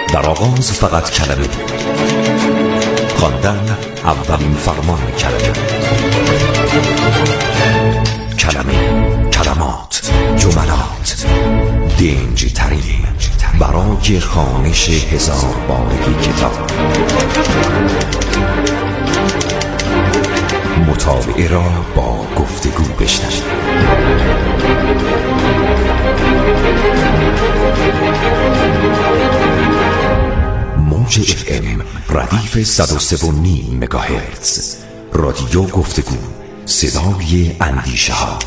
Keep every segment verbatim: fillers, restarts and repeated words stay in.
در آغاز فقط کلمه، خواندن اولین فرمان کلمه، کلمه، کلمات، جملات، دنج ترین برای خوانش هزار بارگی کتاب. مطالعه را با گفتگو بشنوید. موج اف ام ردیف صد و سه و نیم مگاهرتز، رادیو گفتگو، صدای اندیشه ها.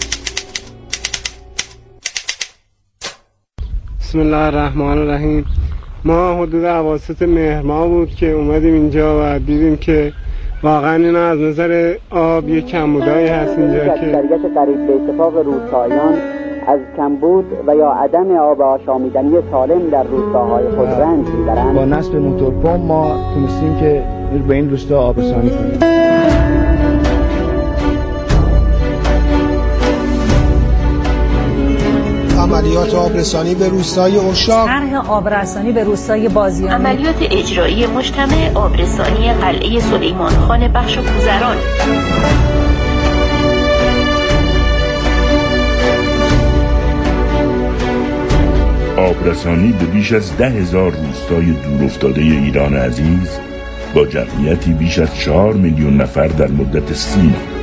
بسم الله الرحمن الرحیم. ما حدود اواسط مهر ماه بود که اومدیم اینجا و دیدیم که واقعا این از نظر آب یک کمبودایی هست اینجا که اکثریت قریب به اتفاق روستاییان از کمبود و یا عدم آب آشامیدنی سالم در روستاهای خود رنج می‌برند. با نصب موتورپمپ ما تونستیم که به این روستا آب رسانی کنیم. عملیات آبرسانی به روستای اشاق، طرح آبرسانی به روستای بازیانی، عملیات اجرایی مجتمع آبرسانی قلعه سلیمان خان بخش کوزران. آبرسانی به بیش از ده هزار روستای دورافتاده ایران عزیز با جمعیتی بیش از چهار میلیون نفر در مدت سی ماه.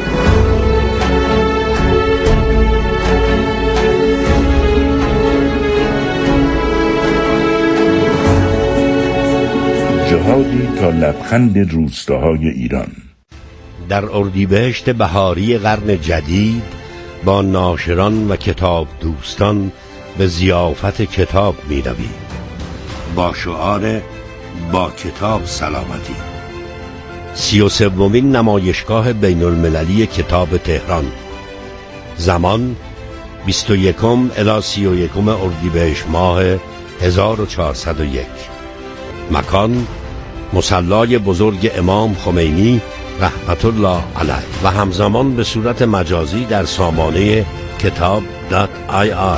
جهادی تا لبخند روستاهای ایران. در اردیبهشت بهاری قرن جدید با ناشران و کتاب دوستان به ضیافت کتاب می رویم با شعار با کتاب سلامتی. سی و سومین نمایشگاه بین المللی کتاب تهران. زمان بیست و یکم الی سی و یکم اردیبهشت ماه هزار و چهارصد و یک. مکان مصلی بزرگ امام خمینی رحمت الله علیه و همزمان به صورت مجازی در سامانه کتاب دات آی آر.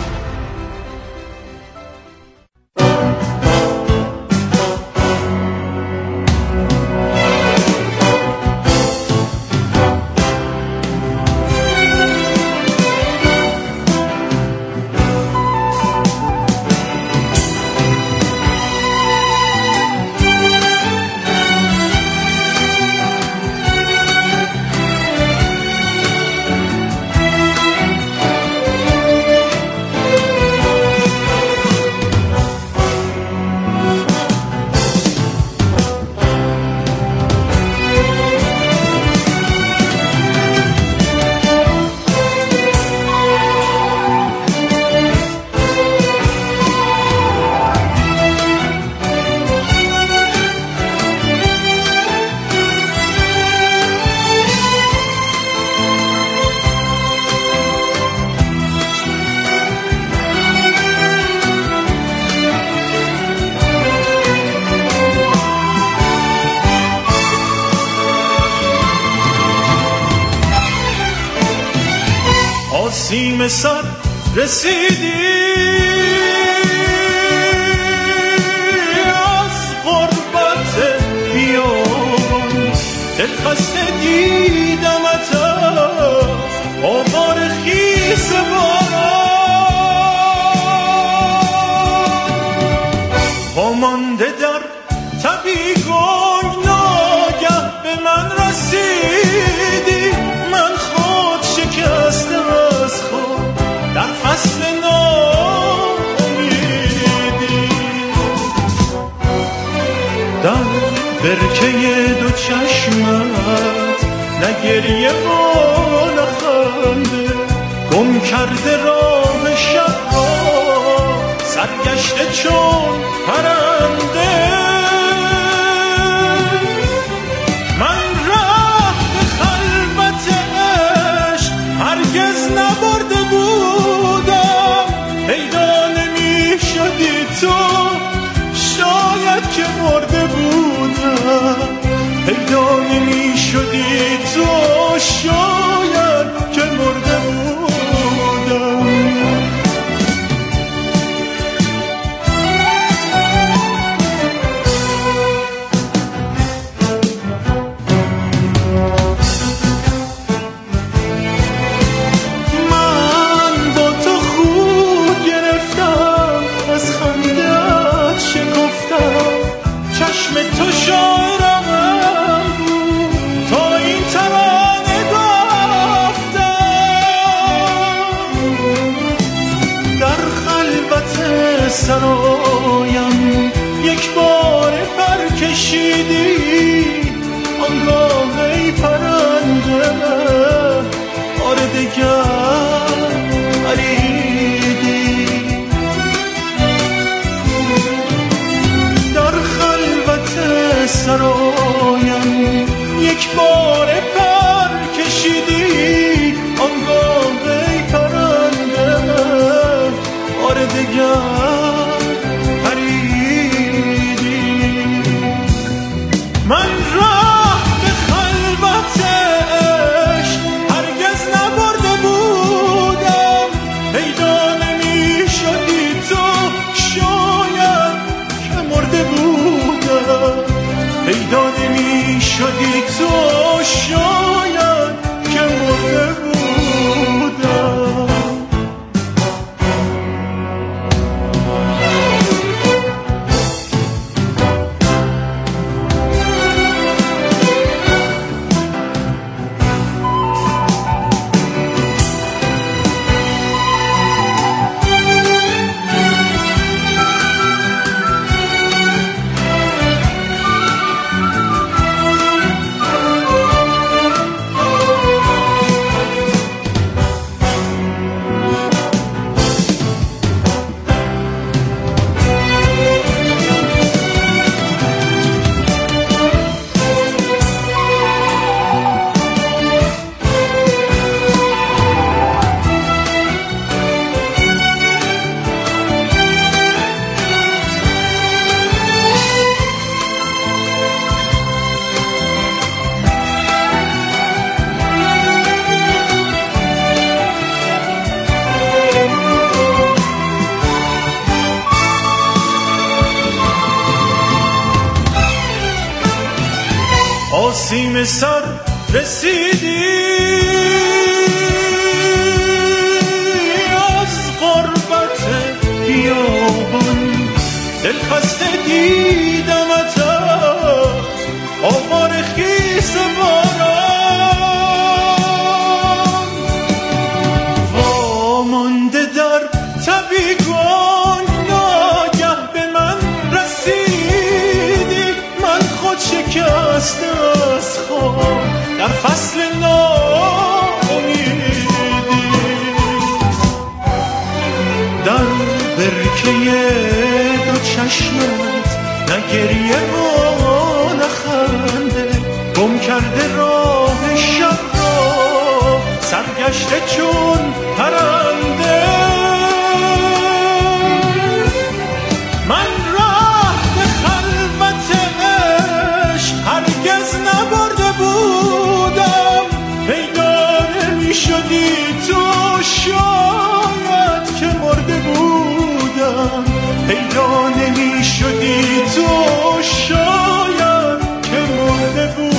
سیم سر رسیدی از غربت بیابان، دل خسته دیدمت از آوار خیس باران، پامانده در تبی گنگ ناگه به من رسیدی، من خود شکستم از خود در فصل ناامیدی، در برکه دو چشمت نه گریه و نه خنده، گم کرده راه شب را سرگشته چون پرنده، من راه به خلوت عشق هرگز نبرده بودم، پیدا نمی شدی تو شاید که مرده بودم، پیدا نمی شدی تو شاید که مرده بودم. سرایم یک بار پر کشیدی آنگاه ای پرنده بار دگر پریدی در خلوت سرایم یک بار پر کشیدی آنگاه ای پرنده بار دگر پریدی من راه به خلوت عشق هرگز نبرده بودم پیدا نمی شدی تو شاید که مرده بودم پیدا نمی شدی تو شاید که مرده بودم آسیم سر رسیدی از غربت بیابان دل خسته دیدمت آوار خیس باران وامانده در تبیگان ناگه به من رسیدی من خود شکسته از خواب در فصل ناامیدی در برکه دو چشمت نه گریه و نه خنده گم کرده راه شب را سرگشته چون پرنده من راه به خلوت عشق هرگز نبرده بودم پیدا نمی شدی تو شاید که مرده بودم پیدا نمی شدی تو شاید که مرده بودم.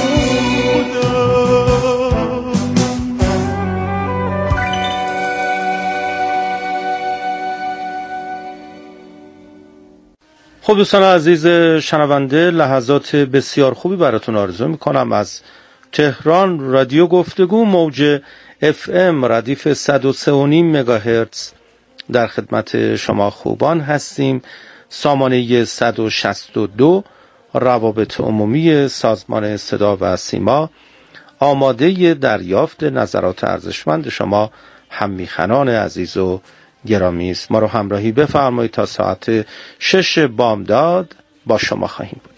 خب دوستان عزیز شنونده، لحظات بسیار خوبی براتون آرزو میکنم. از تهران رادیو گفتگو موج اف ام ردیف صد و سه و نیم مگاهرتز در خدمت شما خوبان هستیم. سامانه صد و شصت و دو روابط عمومی سازمان صدا و سیما آماده دریافت نظرات ارزشمند شما هممیهنان عزیز و گرامی است. ما رو همراهی بفرمایید تا ساعت شش بامداد با شما خواهیم بود.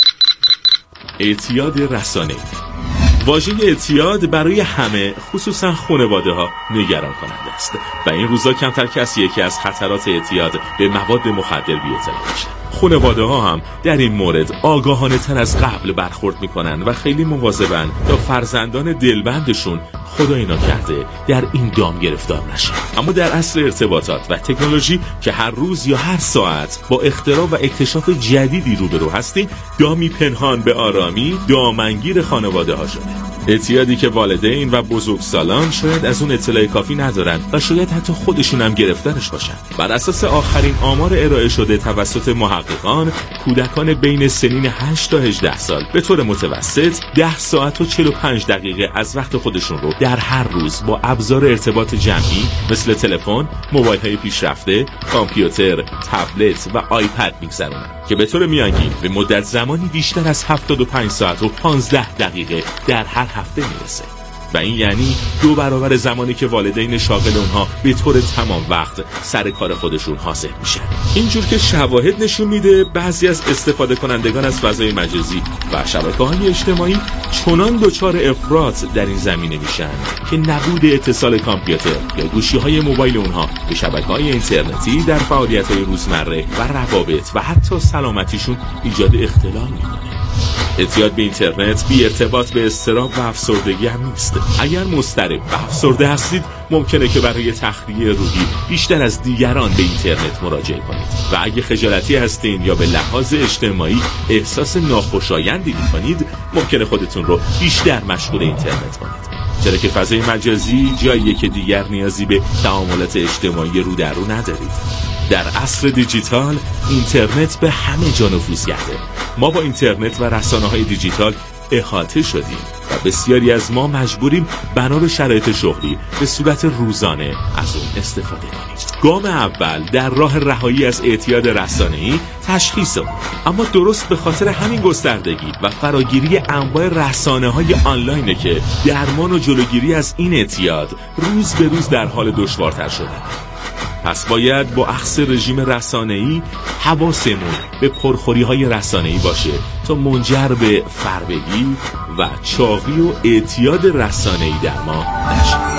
اعتیاد رسانه‌ای. واژه اعتیاد برای همه خصوصا خانواده ها نگران کننده است و این روزا کمتر کسیه که از خطرات اعتیاد به مواد مخدر بی اطلاع باشه. خانواده ها هم در این مورد آگاهانه تر از قبل برخورد میکنن و خیلی مواظبن تا فرزندان دلبندشون خدای ناکرده در این دام گرفتار نشن. اما در عصر ارتباطات و تکنولوژی که هر روز یا هر ساعت با اختراع و اکتشاف جدیدی روبرو هستیم، دامی پنهان به آرامی دامنگیر خانواده ها شده. اعتیادی که والدین و بزرگسالان شاید از اون اطلاع کافی ندارن و شاید حتی خودشون هم گرفتارش باشن. بر اساس آخرین آمار ارائه شده توسط محققان، کودکان بین سنین هشت تا هجده سال به طور متوسط ده ساعت و چهل و پنج دقیقه از وقت خودشون رو در هر روز با ابزار ارتباط جمعی مثل تلفن، موبایل‌های پیشرفته، کامپیوتر، تبلت و آیپد می‌گذرونن که به طور میانگین به مدت زمانی بیشتر از هفتاد و پنج ساعت و پانزده دقیقه در هر هفته میرسه و این یعنی دو برابر زمانی که والدین شاغل اونها به طور تمام وقت سر کار خودشون حاضر میشن. اینجور که شواهد نشون میده بعضی از استفاده کنندگان از فضای مجازی و شبکه‌های اجتماعی چنان دچار افراط در این زمینه میشن که نبود اتصال کامپیوتر یا گوشی‌های موبایل اونها به شبکه‌های اینترنتی در فعالیت‌های روزمره و روابط و حتی سلامتیشون ایجاد اختلال میکنه. اعتیاد به اینترنت بی ارتباط به اضطراب و افسردگی هم نیست. اگر مضطرب و افسرده هستید ممکنه که برای تخلیه روحی بیشتر از دیگران به اینترنت مراجعه کنید و اگه خجالتی هستین یا به لحاظ اجتماعی احساس ناخوشایندی می‌کنید ممکنه خودتون رو بیشتر مشغول اینترنت کنید، چرا که فضای مجازی جاییه که دیگر نیازی به تعاملات اجتماعی رو در رو ندارید. در عصر دیجیتال اینترنت به همه جا نفوذ کرده. ما با اینترنت و رسانه‌های دیجیتال احاطه شدیم و بسیاری از ما مجبوریم بنا به شرایط شغلی به صورت روزانه از اون استفاده کنیم. گام اول در راه رهایی از اعتیاد رسانه‌ای تشخیص اون، اما درست به خاطر همین گستردگی و فراگیری انواع رسانه‌های آنلاینه که درمان و جلوگیری از این اعتیاد روز به روز در حال دشوارتر شده. پس باید با اخذ رژیم رسانه‌ای حواسمون به پرخوری‌های رسانه‌ای باشه تا منجر به فربگی و چاقی و اعتیاد رسانه‌ای در ما نشه.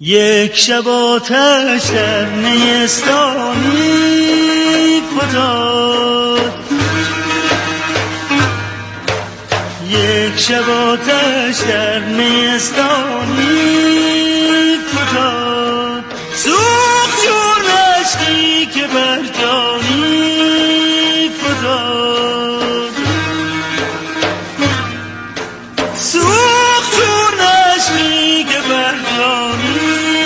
یک شب آتش در نیستانی فتاد، یک شب آتش در نیستانی فتاد، سوخت چون عشقی که بر جانی فتاد، سوخت چون عشقی که بر جانی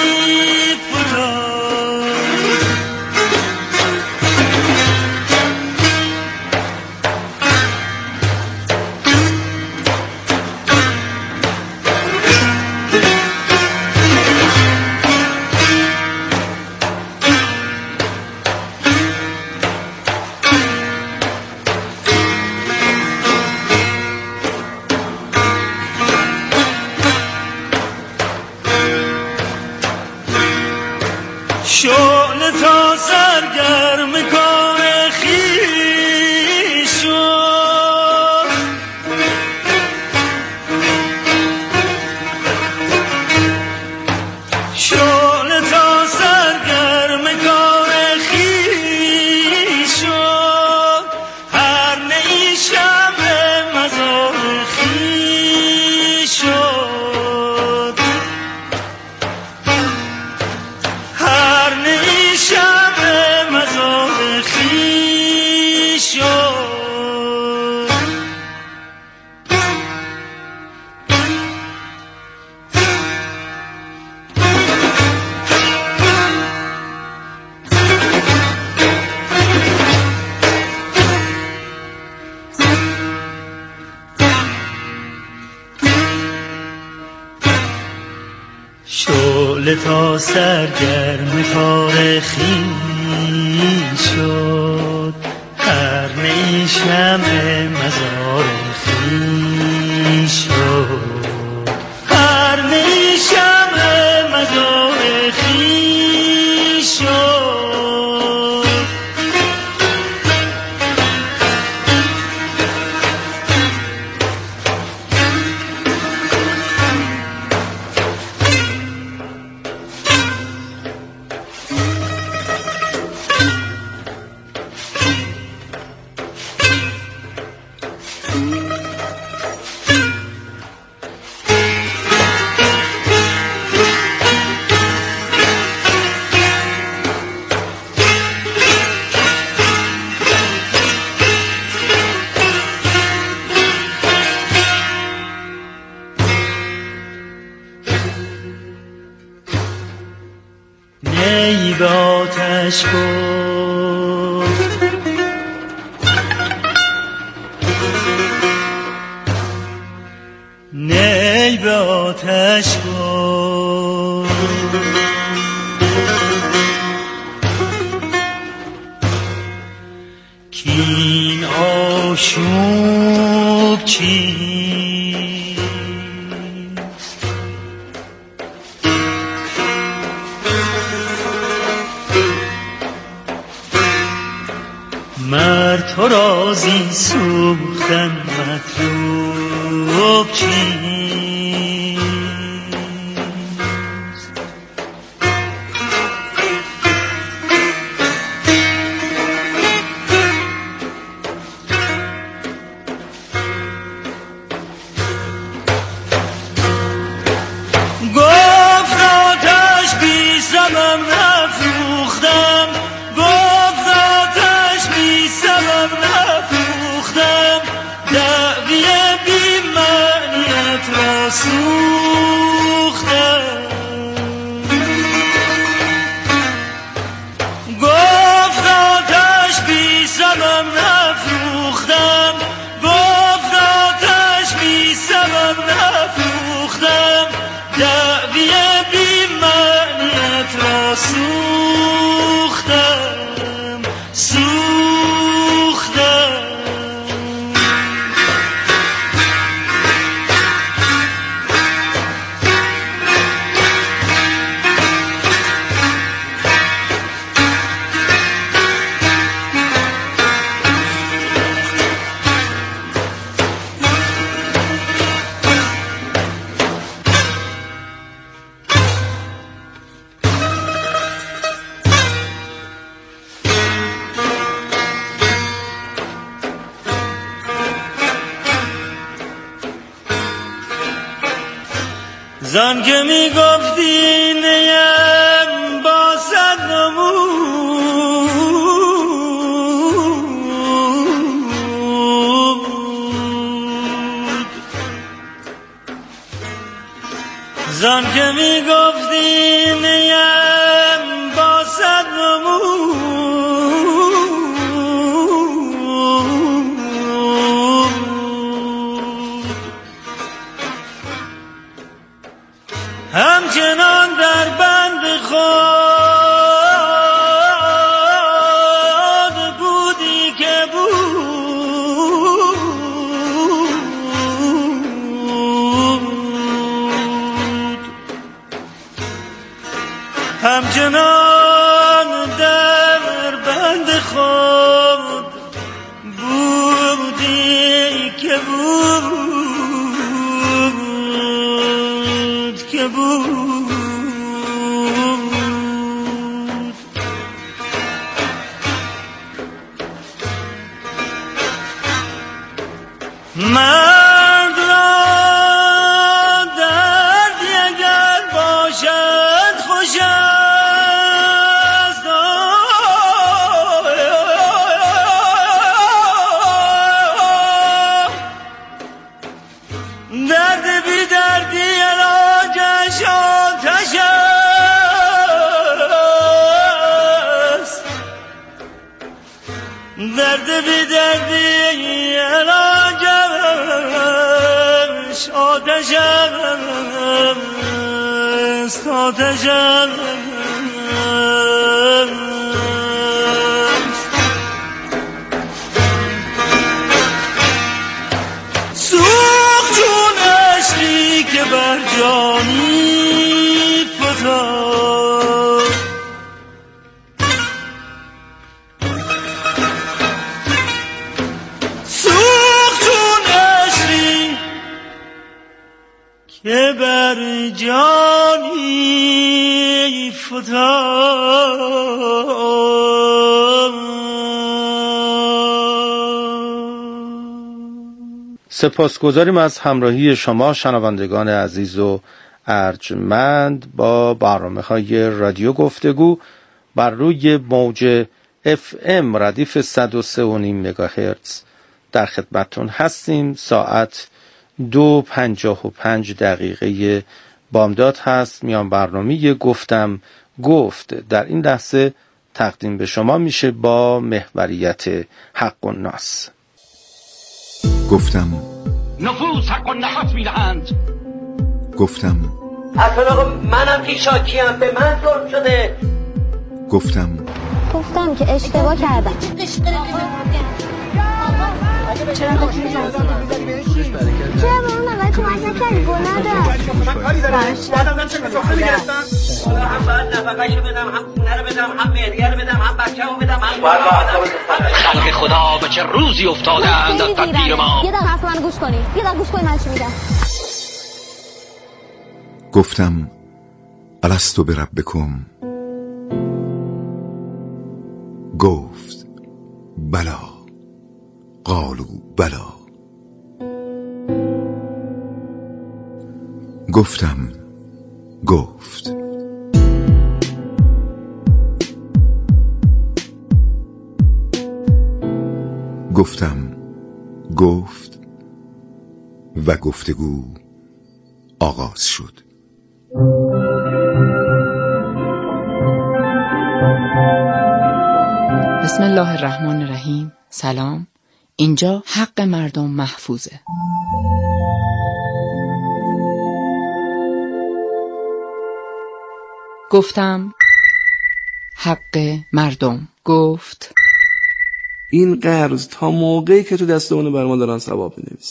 شعله تا سرگرم کار خویش شد، شعله تا سرگرم کار خویش شد، هر نی شمع مزار خویش شد، هر نی شمع مزار خویش شد. شعله تا سرگرم کار خویش شد، هر نی شمع مزار خویش شد، هر نی شمع مزار خویش شد. نی به آتش گفت نی به آتش گفت کین آشوب چیست، مر تو رازی سوختن مطلوب چیست، گفت آتش بی سبب نفروختم، گفت آتش بی سبب نفروختم، دعوی بی معنیت را زان که می گفتی نیم با صد نمود، زان که می گفتی نیم با صد نمود، همچنان در بند خود بودی که بود، همچنان در بند خود بودی که بود که بود. مرد را دردی اگر باشد خوش است، درد بی دردی علاجش آتش است، درد بی دردی علاجش آتش است، آتش است. سوخت چون عشقی که بر جانی فتاد، سوخت چون عشقی که بر جانی فتاد. سپاسگزاریم از همراهی شما شنوندگان عزیز و ارجمند با برنامه‌های رادیو گفتگو بر روی موج اف ام ردیف صد و سه و نیم مگاهرتز در خدمتتون هستیم. ساعت دو پنجاه و پنج دقیقه بامداد هست. میان برنامه گفتم گفت در این لحظه تقدیم به شما میشه با محوریت حق الناس. گفتم نفوس حق النفس میدهند. گفتم اخلاق منم که شاکیم، به من ظلم شده. گفتم گفتم که اشتباه کردم. چرا به اون آقای کمک نکردی؟ گناه داشت. من کاری دارم. بعدم چه سفره میگرفتم؟ هم باید نفقه‌شو بدم، هم خونه رو بدم، هم مهریه رو بدم، هم بچه‌مو بدم، هم خلق خدا به چه روزی افتادند از تدبیر ما. یه دقیقه حرف منو گوش کنی. یه دقیقه گوش کنی من چی میگم. گفتم الستو بربکم. گفت بلا. قالوا بلا. گفتم گفت. گفتم گفت و گفتگو آغاز شد. بسم الله الرحمن الرحیم. سلام. اینجا حق مردم محفوظه. گفتم حق مردم. گفت این قرض تا موقعی که تو دست اونه بر ما دارن ثواب می‌نویسن.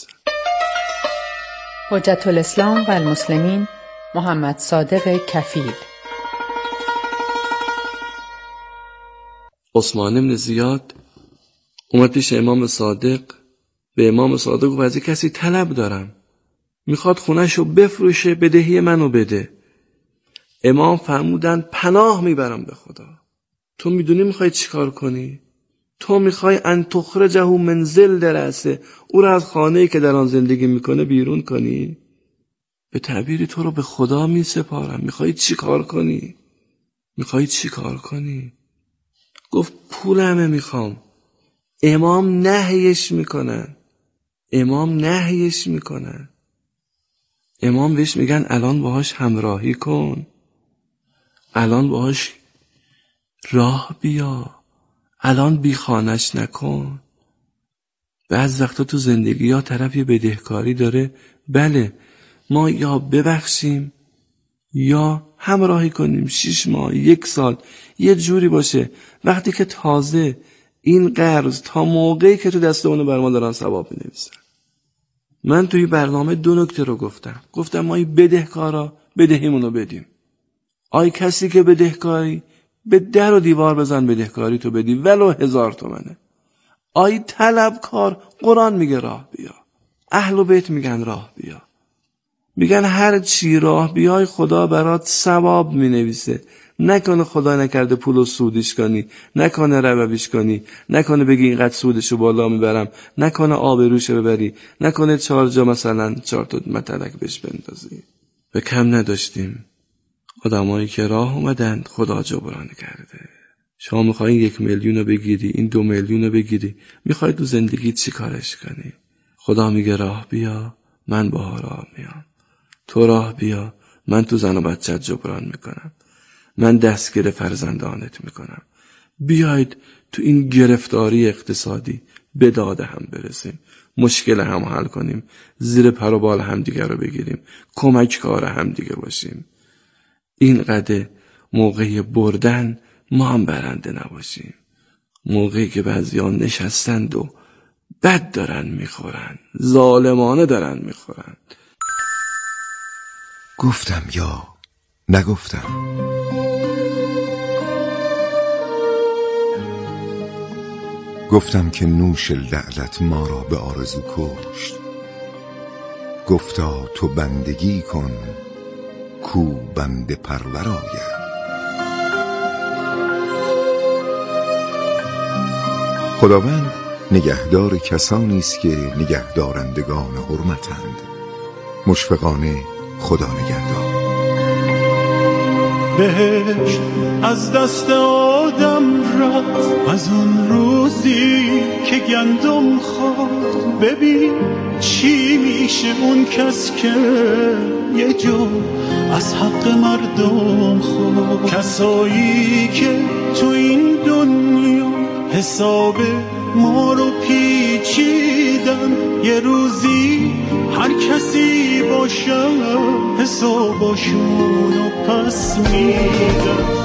حجت الاسلام و المسلمین محمد صادق کفیل. عثمان بن زیاد اومد پیش امام صادق، به امام صادق گفت از کسی طلب دارم، میخواد خونه‌شو بفروشه، بدهی منو بده. امام فرمودن پناه میبرم به خدا. تو میدونی میخوای چیکار کنی؟ تو میخوای ان تخرجه من ذل رأسه، او را از خانه‌ای که در آن زندگی میکنه بیرون کنی؟ به تعبیری تو رو به خدا می سپارم. میخوایی چی کار کنی؟ میخوایی چی کار کنی؟ گفت پولمه میخوام. امام نهیش میکنن. امام نهیش میکنن. امام بهش میگن الان باهاش همراهی کن، الان باهاش راه بیا، الان بیخانش نکن. بعض وقتا تو زندگی ها طرف یه بدهکاری داره، بله ما یا ببخشیم یا همراهی کنیم شش ماه یک سال یه جوری باشه، وقتی که تازه این قرض تا موقعی که تو دست اونو بر ما دارن ثواب می نویسن. من توی برنامه دو نکته رو گفتم. گفتم ما این بدهکارا بدهیمونو بدیم. آی کسی که بدهکاری به در و دیوار بزن بدهکاری تو بدی ولو هزار تومنه. آی طلبکار قرآن میگه راه بیا، اهل بیت میگن راه بیا، میگن هر چی راه بیای خدا برات ثواب مینویسه. نکنه خدا نکرده پولو سودش کنی، نکنه ربویش کنی، نکنه بگی اینقدر سودشو بالا میبرم، نکنه آبروشو ببری، نکنه چهار جا مثلا چهار تا متلک بهش بندازی. به کم نداشتیم آدمایی که راه اومدن خدا جبران کرده. شما میخوایی یک میلیون رو بگیری، این دو میلیون رو بگیری، میخوای تو زندگی چی کارش کنی؟ خدا میگه راه بیا، من با راه میام. تو راه بیا، من تو زن و بچت جبران میکنم، من دستگیر فرزندانت میکنم. بیاید تو این گرفتاری اقتصادی به داد هم برسیم، مشکل هم حل کنیم، زیر پر و بال هم دیگر رو بگیریم، کمک کار هم دیگه باشیم. این قده موقع بردن ما هم برنده نباشیم. موقعی که بعضیان نشستند و بد دارن میخورن، ظالمانه دارن میخورن. گفتم یا نگفتم؟ گفتم که نوش لعلت ما را به آرزو کشت. گفتا تو بندگی کن کو بنده پرور آید. خداوند نگهدار کسانی است که نگهدارندگان حرمتند. مشفقانه خدا نگهدار. بهشت از دست آدم رفت از اون روزی که گندم خورد. ببین چی میشه اون کس که یه جو از حق مردم خورد. کسایی که تو این دنیا حساب ما رو پیچیدن، یه روزی هر کسی باشه حساباشونو پس میدن.